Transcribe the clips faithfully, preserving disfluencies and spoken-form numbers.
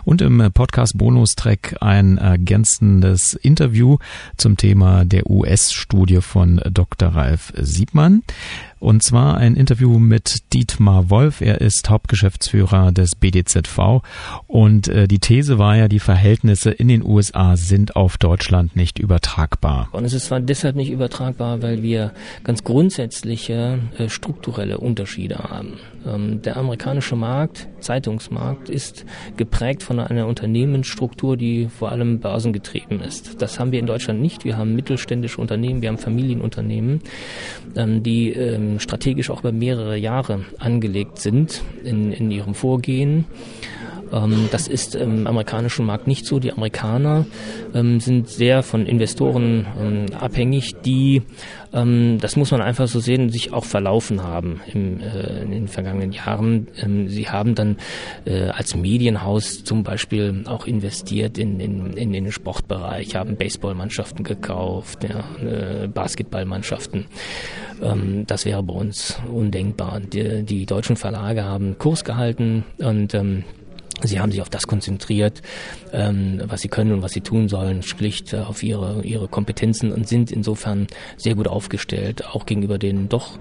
Und im Podcast-Bonustrack ein ergänzendes Interview zum Thema der U S-Studie von Doktor Ralf Siebmann. Und zwar ein Interview mit Dietmar Wolf. Er ist Hauptgeschäftsführer des B D Z V. Und äh, die These war ja, die Verhältnisse in den U S A sind auf Deutschland nicht übertragbar. Und es ist zwar deshalb nicht übertragbar, weil wir ganz grundsätzliche äh, strukturelle Unterschiede haben. Ähm, der amerikanische Markt, Zeitungsmarkt, ist geprägt von einer Unternehmensstruktur, die vor allem börsengetrieben ist. Das haben wir in Deutschland nicht. Wir haben mittelständische Unternehmen, wir haben Familienunternehmen, ähm, die ähm, strategisch auch über mehrere Jahre angelegt sind in, in ihrem Vorgehen. Ähm, das ist im amerikanischen Markt nicht so. Die Amerikaner ähm, sind sehr von Investoren ähm, abhängig, die, ähm, das muss man einfach so sehen, sich auch verlaufen haben im, äh, in den vergangenen Jahren. Ähm, sie haben dann äh, als Medienhaus zum Beispiel auch investiert in, in, in den Sportbereich, haben Baseballmannschaften gekauft, ja, äh, Basketballmannschaften. Ähm, das wäre bei uns undenkbar. Die, die deutschen Verlage haben Kurs gehalten und ähm, sie haben sich auf das konzentriert, ähm, was sie können und was sie tun sollen, schlicht äh, auf ihre ihre Kompetenzen und sind insofern sehr gut aufgestellt, auch gegenüber den doch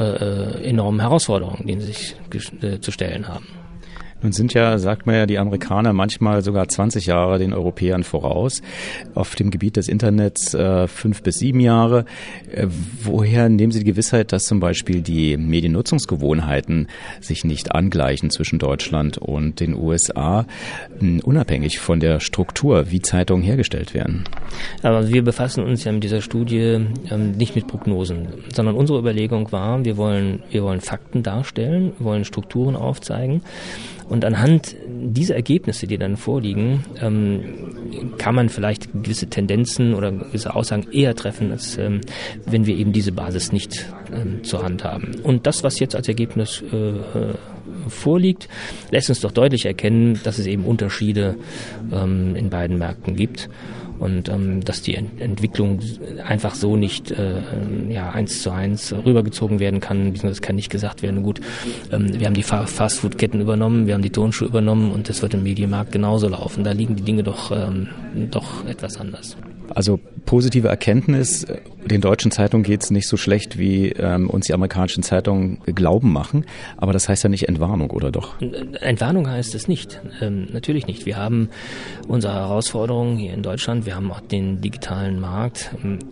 äh, enormen Herausforderungen, denen sie sich äh, zu stellen haben. Nun sind ja, sagt man ja, die Amerikaner manchmal sogar zwanzig Jahre den Europäern voraus. Auf dem Gebiet des Internets äh, fünf bis sieben Jahre. Äh, woher nehmen Sie die Gewissheit, dass zum Beispiel die Mediennutzungsgewohnheiten sich nicht angleichen zwischen Deutschland und den U S A, äh, unabhängig von der Struktur, wie Zeitungen hergestellt werden? Aber wir befassen uns ja mit dieser Studie ähm, nicht mit Prognosen, sondern unsere Überlegung war, wir wollen, wir wollen Fakten darstellen, wollen Strukturen aufzeigen. Und anhand dieser Ergebnisse, die dann vorliegen, ähm, kann man vielleicht gewisse Tendenzen oder gewisse Aussagen eher treffen, als ähm, wenn wir eben diese Basis nicht ähm, zur Hand haben. Und das, was jetzt als Ergebnis äh, vorliegt, lässt uns doch deutlich erkennen, dass es eben Unterschiede ähm, in beiden Märkten gibt. Und ähm, dass die Ent- Entwicklung einfach so nicht äh, ja, eins zu eins rübergezogen werden kann, beziehungsweise kann nicht gesagt werden, gut, ähm, wir haben die Fa- Fastfood-Ketten übernommen, wir haben die Turnschuhe übernommen und das wird im Medienmarkt genauso laufen. Da liegen die Dinge doch, ähm, doch etwas anders. Also positive Erkenntnis, den deutschen Zeitungen geht es nicht so schlecht, wie ähm, uns die amerikanischen Zeitungen glauben machen. Aber das heißt ja nicht Entwarnung, oder doch? Entwarnung heißt es nicht. Ähm, natürlich nicht. Wir haben unsere Herausforderungen hier in Deutschland. Wir haben auch den digitalen Markt.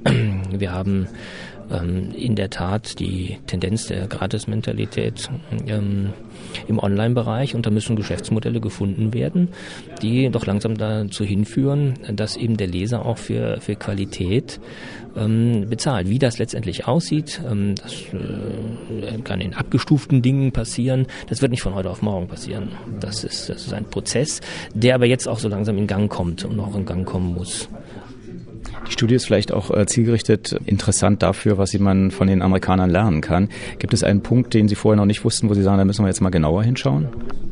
Wir haben ähm, in der Tat die Tendenz der Gratis-Mentalität ähm, im Online-Bereich, und da müssen Geschäftsmodelle gefunden werden, die doch langsam dazu hinführen, dass eben der Leser auch für, für Qualität ähm, bezahlt. Wie das letztendlich aussieht, ähm, das äh, kann in abgestuften Dingen passieren. Das wird nicht von heute auf morgen passieren. Das ist, das ist ein Prozess, der aber jetzt auch so langsam in Gang kommt und auch in Gang kommen muss. Die Studie ist vielleicht auch äh, zielgerichtet interessant dafür, was man von den Amerikanern lernen kann. Gibt es einen Punkt, den Sie vorher noch nicht wussten, wo Sie sagen, da müssen wir jetzt mal genauer hinschauen?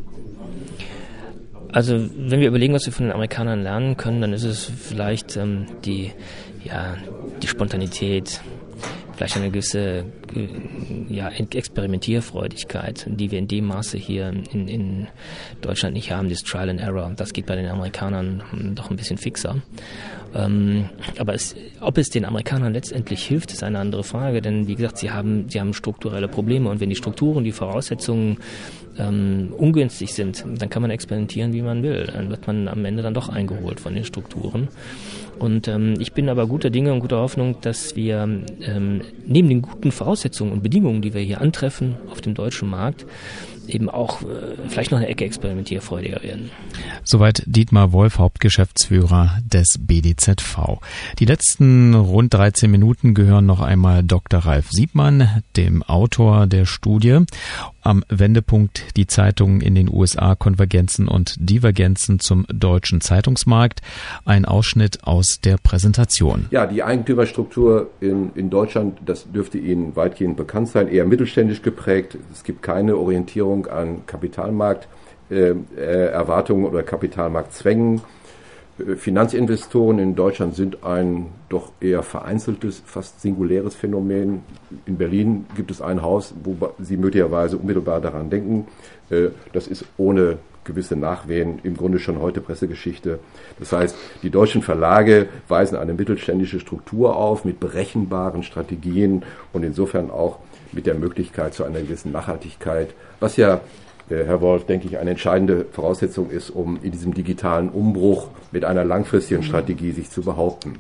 Also wenn wir überlegen, was wir von den Amerikanern lernen können, dann ist es vielleicht ähm, die, ja, die Spontanität, vielleicht eine gewisse ja, Experimentierfreudigkeit, die wir in dem Maße hier in, in Deutschland nicht haben, das Trial and Error. Das geht bei den Amerikanern doch ein bisschen fixer. Ähm, aber es, ob es den Amerikanern letztendlich hilft, ist eine andere Frage, denn wie gesagt, sie haben, sie haben strukturelle Probleme, und wenn die Strukturen, die Voraussetzungen ähm, ungünstig sind, dann kann man experimentieren, wie man will. Dann wird man am Ende dann doch eingeholt von den Strukturen. Und ähm, ich bin aber guter Dinge und guter Hoffnung, dass wir ähm, neben den guten Voraussetzungen und Bedingungen, die wir hier antreffen auf dem deutschen Markt, eben auch äh, vielleicht noch eine Ecke experimentierfreudiger werden. Soweit Dietmar Wolf, Hauptgeschäftsführer des B D Z V. Die letzten rund dreizehn Minuten gehören noch einmal Doktor Ralf Siebmann, dem Autor der Studie. Am Wendepunkt die Zeitungen in den U S A, Konvergenzen und Divergenzen zum deutschen Zeitungsmarkt. Ein Ausschnitt aus der Präsentation. Ja, die Eigentümerstruktur in, in Deutschland, das dürfte Ihnen weitgehend bekannt sein, eher mittelständisch geprägt. Es gibt keine Orientierung an Kapitalmarkt, äh, äh, Erwartungen oder Kapitalmarktzwängen. Äh, Finanzinvestoren in Deutschland sind ein doch eher vereinzeltes, fast singuläres Phänomen. In Berlin gibt es ein Haus, wo Sie möglicherweise unmittelbar daran denken. Äh, das ist ohne gewisse Nachwehen, im Grunde schon heute Pressegeschichte. Das heißt, die deutschen Verlage weisen eine mittelständische Struktur auf mit berechenbaren Strategien und insofern auch mit der Möglichkeit zu einer gewissen Nachhaltigkeit, was ja, äh, Herr Wolf, denke ich, eine entscheidende Voraussetzung ist, um in diesem digitalen Umbruch mit einer langfristigen Strategie sich zu behaupten.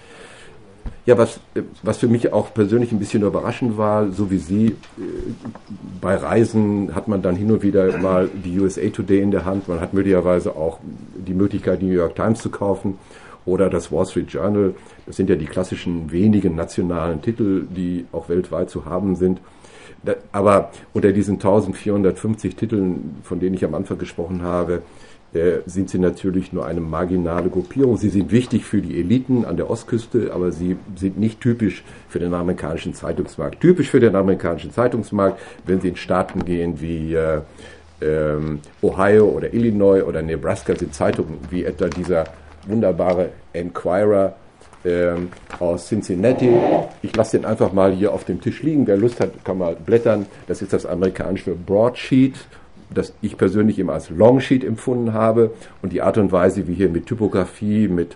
Ja, was, was für mich auch persönlich ein bisschen überraschend war, so wie Sie, bei Reisen hat man dann hin und wieder mal die U S A Today in der Hand, man hat möglicherweise auch die Möglichkeit, die New York Times zu kaufen oder das Wall Street Journal. Das sind ja die klassischen wenigen nationalen Titel, die auch weltweit zu haben sind. Aber unter diesen eintausendvierhundertfünfzig Titeln, von denen ich am Anfang gesprochen habe, sind sie natürlich nur eine marginale Gruppierung. Sie sind wichtig für die Eliten an der Ostküste, aber sie sind nicht typisch für den amerikanischen Zeitungsmarkt. Typisch für den amerikanischen Zeitungsmarkt, wenn Sie in Staaten gehen wie äh, äh, Ohio oder Illinois oder Nebraska, sind Zeitungen wie etwa dieser wunderbare Enquirer äh, aus Cincinnati. Ich lasse den einfach mal hier auf dem Tisch liegen. Wer Lust hat, kann mal blättern. Das ist das amerikanische Broadsheet, das ich persönlich immer als Longsheet empfunden habe, und die Art und Weise, wie hier mit Typografie, mit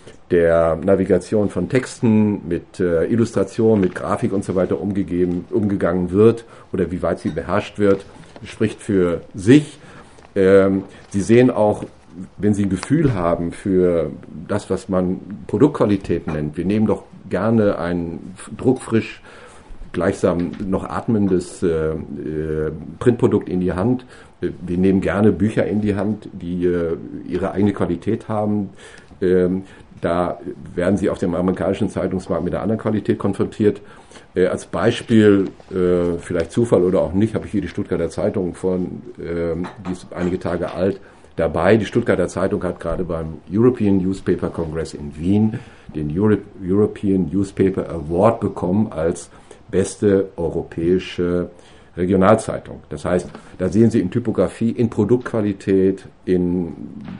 der Navigation von Texten, mit äh, Illustration, mit Grafik und so weiter umgegeben, umgegangen wird oder wie weit sie beherrscht wird, spricht für sich. Ähm, Sie sehen auch, wenn Sie ein Gefühl haben für das, was man Produktqualität nennt, wir nehmen doch gerne ein druckfrisch, gleichsam noch atmendes äh, äh, Printprodukt in die Hand. Wir nehmen gerne Bücher in die Hand, die äh, ihre eigene Qualität haben. Ähm, da werden sie auf dem amerikanischen Zeitungsmarkt mit einer anderen Qualität konfrontiert. Äh, als Beispiel, äh, vielleicht Zufall oder auch nicht, habe ich hier die Stuttgarter Zeitung von, äh, die ist einige Tage alt, dabei. Die Stuttgarter Zeitung hat gerade beim European Newspaper Congress in Wien den Euro- European Newspaper Award bekommen als beste europäische Regionalzeitung. Das heißt, da sehen Sie in Typografie, in Produktqualität, in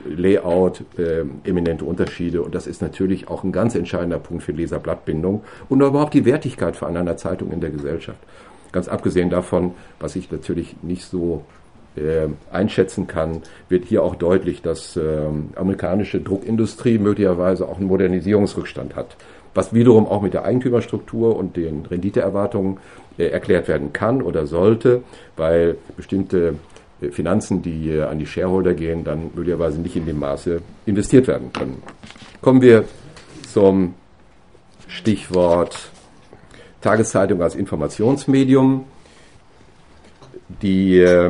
Layout äh, eminente Unterschiede, und das ist natürlich auch ein ganz entscheidender Punkt für Leserblattbindung und überhaupt die Wertigkeit von einer Zeitung in der Gesellschaft. Ganz abgesehen davon, was ich natürlich nicht so äh, einschätzen kann, wird hier auch deutlich, dass äh, amerikanische Druckindustrie möglicherweise auch einen Modernisierungsrückstand hat, was wiederum auch mit der Eigentümerstruktur und den Renditeerwartungen äh, erklärt werden kann oder sollte, weil bestimmte äh, Finanzen, die äh, an die Shareholder gehen, dann möglicherweise nicht in dem Maße investiert werden können. Kommen wir zum Stichwort Tageszeitung als Informationsmedium. Die äh,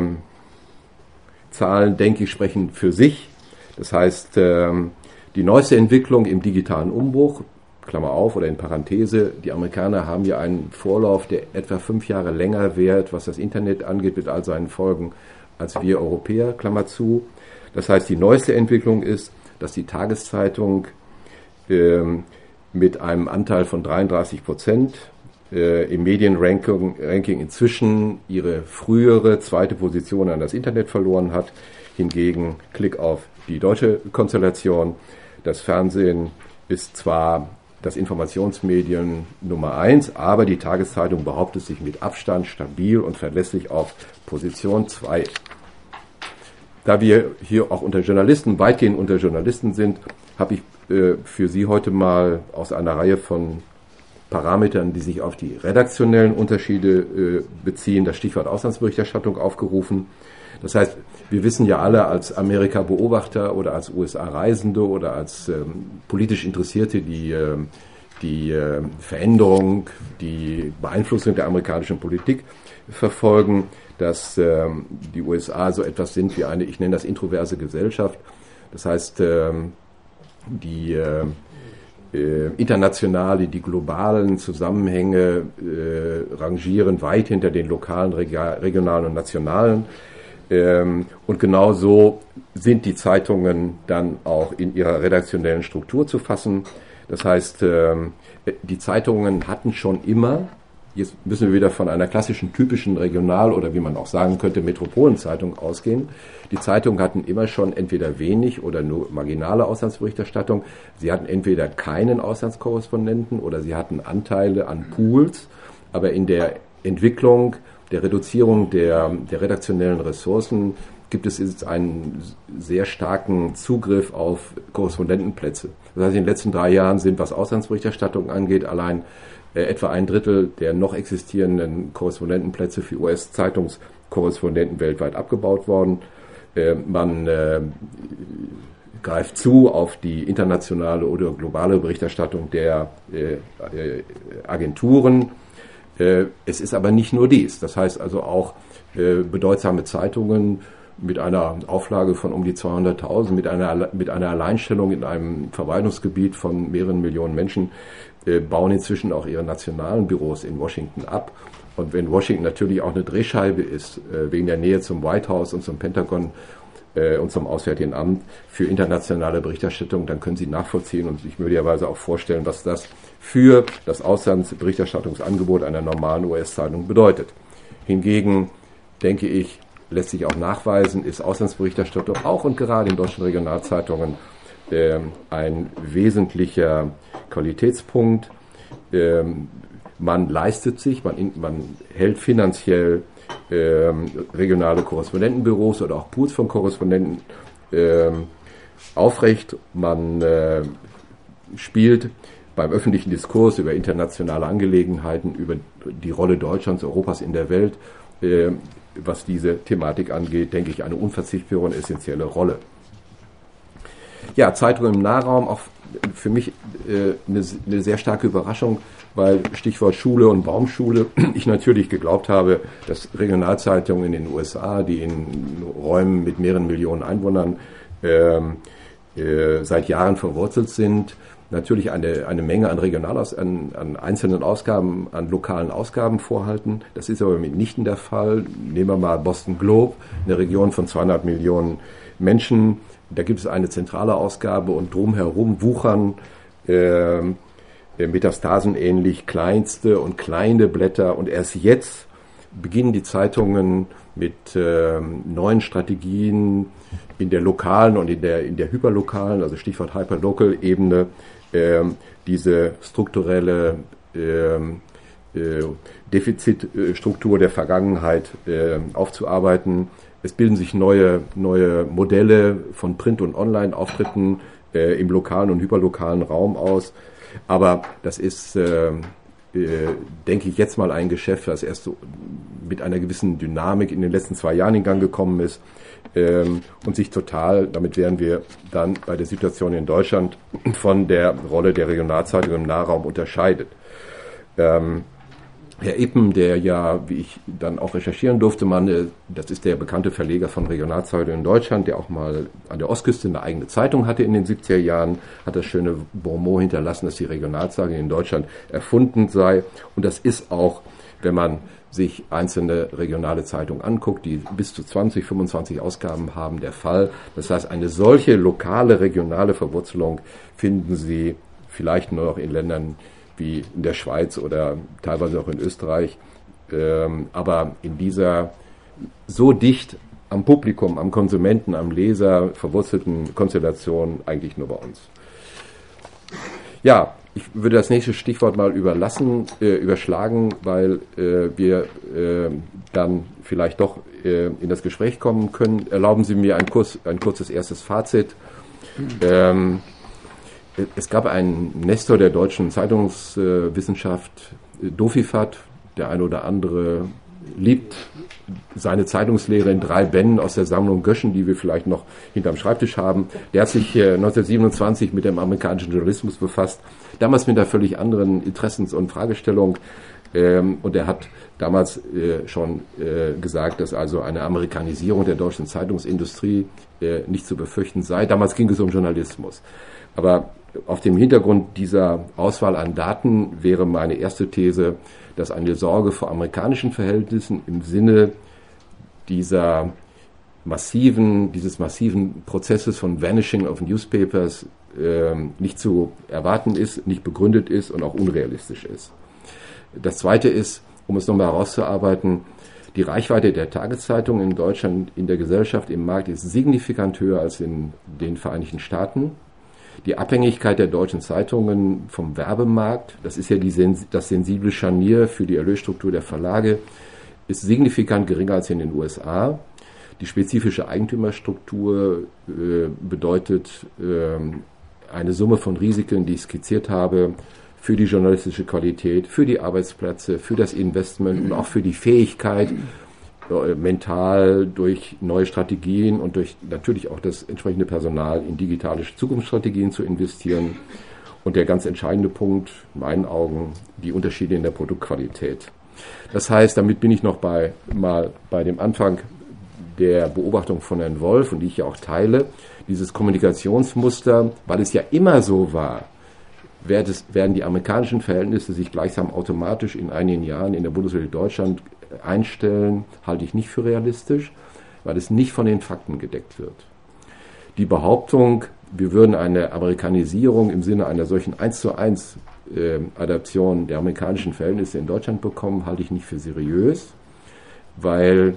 Zahlen, denke ich, sprechen für sich. Das heißt, äh, die neueste Entwicklung im digitalen Umbruch, Klammer auf oder in Parenthese, die Amerikaner haben ja einen Vorlauf, der etwa fünf Jahre länger währt, was das Internet angeht, mit all seinen Folgen, als wir Europäer, Klammer zu. Das heißt, die neueste Entwicklung ist, dass die Tageszeitung ähm, mit einem Anteil von dreiunddreißig Prozent äh, im Medienranking Ranking inzwischen ihre frühere zweite Position an das Internet verloren hat. Hingegen, Klick auf die deutsche Konstellation, das Fernsehen ist zwar das Informationsmedium Nummer eins, aber die Tageszeitung behauptet sich mit Abstand stabil und verlässlich auf Position zwei. Da wir hier auch unter Journalisten, weitgehend unter Journalisten sind, habe ich äh, für Sie heute mal aus einer Reihe von Parametern, die sich auf die redaktionellen Unterschiede äh, beziehen, das Stichwort Auslandsberichterstattung aufgerufen. Das heißt, wir wissen ja alle als Amerika-Beobachter oder als U S A-Reisende oder als ähm, politisch Interessierte, die äh, die äh, Veränderung, die Beeinflussung der amerikanischen Politik verfolgen, dass ähm, die U S A so etwas sind wie eine, ich nenne das introverse Gesellschaft. Das heißt, ähm, die äh, äh, internationale, die globalen Zusammenhänge äh, rangieren weit hinter den lokalen, regionalen und nationalen. Und genau so sind die Zeitungen dann auch in ihrer redaktionellen Struktur zu fassen. Das heißt, die Zeitungen hatten schon immer, jetzt müssen wir wieder von einer klassischen, typischen Regional- oder wie man auch sagen könnte, Metropolenzeitung ausgehen. Die Zeitungen hatten immer schon entweder wenig oder nur marginale Auslandsberichterstattung. Sie hatten entweder keinen Auslandskorrespondenten oder sie hatten Anteile an Pools, aber in der Entwicklung der Reduzierung der, der redaktionellen Ressourcen gibt es jetzt einen sehr starken Zugriff auf Korrespondentenplätze. Das heißt, in den letzten drei Jahren sind, was Auslandsberichterstattung angeht, allein äh, etwa ein Drittel der noch existierenden Korrespondentenplätze für U S-Zeitungskorrespondenten weltweit abgebaut worden. Äh, man äh, greift zu auf die internationale oder globale Berichterstattung der äh, äh, Agenturen. Äh, es ist aber nicht nur dies. Das heißt also auch äh, bedeutsame Zeitungen mit einer Auflage von um die zweihunderttausend, mit einer, mit einer Alleinstellung in einem Verwaltungsgebiet von mehreren Millionen Menschen, äh, bauen inzwischen auch ihre nationalen Büros in Washington ab. Und wenn Washington natürlich auch eine Drehscheibe ist, äh, wegen der Nähe zum White House und zum Pentagon äh, und zum Auswärtigen Amt für internationale Berichterstattung, dann können Sie nachvollziehen und sich möglicherweise auch vorstellen, was das für das Auslandsberichterstattungsangebot einer normalen U S-Zeitung bedeutet. Hingegen, denke ich, lässt sich auch nachweisen, ist Auslandsberichterstattung auch und gerade in deutschen Regionalzeitungen äh, ein wesentlicher Qualitätspunkt. Äh, man leistet sich, man, in, man hält finanziell äh, regionale Korrespondentenbüros oder auch Pools von Korrespondenten äh, aufrecht. Man äh, spielt beim öffentlichen Diskurs über internationale Angelegenheiten, über die Rolle Deutschlands, Europas in der Welt, äh, was diese Thematik angeht, denke ich, eine unverzichtbare und essentielle Rolle. Ja, Zeitungen im Nahraum, auch für mich äh, eine, eine sehr starke Überraschung, weil Stichwort Schule und Baumschule, ich natürlich geglaubt habe, dass Regionalzeitungen in den U S A, die in Räumen mit mehreren Millionen Einwohnern äh, äh, seit Jahren verwurzelt sind, natürlich eine, eine Menge an Regionalaus, an, an einzelnen Ausgaben, an lokalen Ausgaben vorhalten. Das ist aber mitnichten der Fall. Nehmen wir mal Boston Globe, eine Region von zweihundert Millionen Menschen. Da gibt es eine zentrale Ausgabe und drumherum wuchern äh, metastasenähnlich kleinste und kleine Blätter. Und erst jetzt beginnen die Zeitungen mit äh, neuen Strategien in der lokalen und in der, in der hyperlokalen, also Stichwort Hyperlocal-Ebene, Ähm, diese strukturelle ähm, äh, Defizitstruktur der Vergangenheit äh, aufzuarbeiten. Es bilden sich neue, neue Modelle von Print- und Online-Auftritten äh, im lokalen und hyperlokalen Raum aus. Aber das ist, äh, äh, denke ich, jetzt mal ein Geschäft, das erst so mit einer gewissen Dynamik in den letzten zwei Jahren in Gang gekommen ist. Ähm, und sich total, damit wären wir dann bei der Situation in Deutschland, von der Rolle der Regionalzeitung im Nahraum unterscheidet. Ähm, Herr Ippen, der ja, wie ich dann auch recherchieren durfte, man, äh, das ist der bekannte Verleger von Regionalzeitungen in Deutschland, der auch mal an der Ostküste eine eigene Zeitung hatte in den siebziger Jahren, hat das schöne Bonmot hinterlassen, dass die Regionalzeitung in Deutschland erfunden sei. Und das ist auch, wenn man sich einzelne regionale Zeitungen anguckt, die bis zu zwanzig, fünfundzwanzig Ausgaben haben, der Fall. Das heißt, eine solche lokale, regionale Verwurzelung finden Sie vielleicht nur noch in Ländern wie in der Schweiz oder teilweise auch in Österreich. Ähm, aber in dieser so dicht am Publikum, am Konsumenten, am Leser verwurzelten Konstellation eigentlich nur bei uns. Ja, ich würde das nächste Stichwort mal überlassen, äh, überschlagen, weil äh, wir äh, dann vielleicht doch äh, in das Gespräch kommen können. Erlauben Sie mir ein, kurz, ein kurzes erstes Fazit. Ähm, es gab einen Nestor der deutschen Zeitungswissenschaft, äh, Dofifat, der eine oder andere liebt seine Zeitungslehre in drei Bänden aus der Sammlung Göschen, die wir vielleicht noch hinterm Schreibtisch haben. Der hat sich äh, neunzehnhundertsiebenundzwanzig mit dem amerikanischen Journalismus befasst, damals mit einer völlig anderen Interessens- und Fragestellung. Ähm, und er hat damals äh, schon äh, gesagt, dass also eine Amerikanisierung der deutschen Zeitungsindustrie äh, nicht zu befürchten sei. Damals ging es um Journalismus. Aber auf dem Hintergrund dieser Auswahl an Daten wäre meine erste These, dass eine Sorge vor amerikanischen Verhältnissen im Sinne dieser massiven, dieses massiven Prozesses von Vanishing of Newspapers äh, nicht zu erwarten ist, nicht begründet ist und auch unrealistisch ist. Das Zweite ist, um es nochmal herauszuarbeiten, die Reichweite der Tageszeitung in Deutschland in der Gesellschaft, im Markt ist signifikant höher als in den Vereinigten Staaten. Die Abhängigkeit der deutschen Zeitungen vom Werbemarkt, das ist ja die, das sensible Scharnier für die Erlösstruktur der Verlage, ist signifikant geringer als in den U S A. Die spezifische Eigentümerstruktur äh, bedeutet äh, eine Summe von Risiken, die ich skizziert habe, für die journalistische Qualität, für die Arbeitsplätze, für das Investment und auch für die Fähigkeit, äh, mental durch neue Strategien und durch natürlich auch das entsprechende Personal in digitale Zukunftsstrategien zu investieren. Und der ganz entscheidende Punkt, in meinen Augen, die Unterschiede in der Produktqualität. Das heißt, damit bin ich noch bei, mal bei dem Anfang der Beobachtung von Herrn Wolf, und die ich ja auch teile, dieses Kommunikationsmuster, weil es ja immer so war, werden die amerikanischen Verhältnisse sich gleichsam automatisch in einigen Jahren in der Bundesrepublik Deutschland einstellen, halte ich nicht für realistisch, weil es nicht von den Fakten gedeckt wird. Die Behauptung, wir würden eine Amerikanisierung im Sinne einer solchen eins zu eins äh, Adaption der amerikanischen Verhältnisse in Deutschland bekommen, halte ich nicht für seriös, weil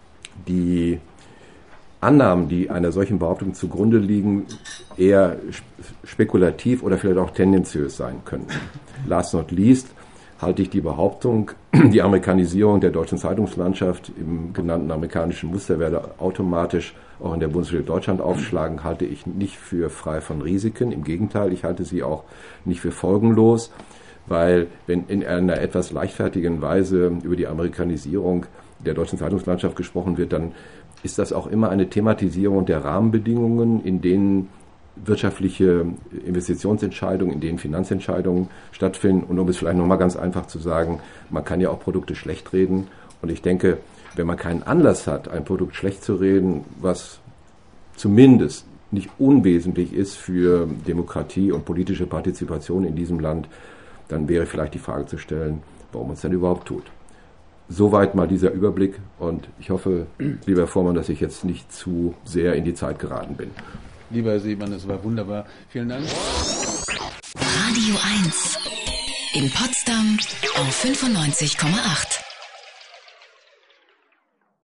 die Annahmen, die einer solchen Behauptung zugrunde liegen, eher spekulativ oder vielleicht auch tendenziös sein könnten. Last not least halte ich die Behauptung, die Amerikanisierung der deutschen Zeitungslandschaft im genannten amerikanischen Muster werde automatisch auch in der Bundesrepublik Deutschland aufschlagen, halte ich nicht für frei von Risiken. Im Gegenteil, ich halte sie auch nicht für folgenlos, weil wenn in einer etwas leichtfertigen Weise über die Amerikanisierung der deutschen Zeitungslandschaft gesprochen wird, dann ist das auch immer eine Thematisierung der Rahmenbedingungen, in denen wirtschaftliche Investitionsentscheidungen, in denen Finanzentscheidungen stattfinden. Und um es vielleicht nochmal ganz einfach zu sagen, man kann ja auch Produkte schlecht reden. Und ich denke, wenn man keinen Anlass hat, ein Produkt schlecht zu reden, was zumindest nicht unwesentlich ist für Demokratie und politische Partizipation in diesem Land, dann wäre vielleicht die Frage zu stellen, warum man es denn überhaupt tut. Soweit mal dieser Überblick, und ich hoffe, lieber Herr Vormann, dass ich jetzt nicht zu sehr in die Zeit geraten bin. Lieber Herr Seemann, das war wunderbar. Vielen Dank. Radio eins in Potsdam auf fünfundneunzig Komma acht.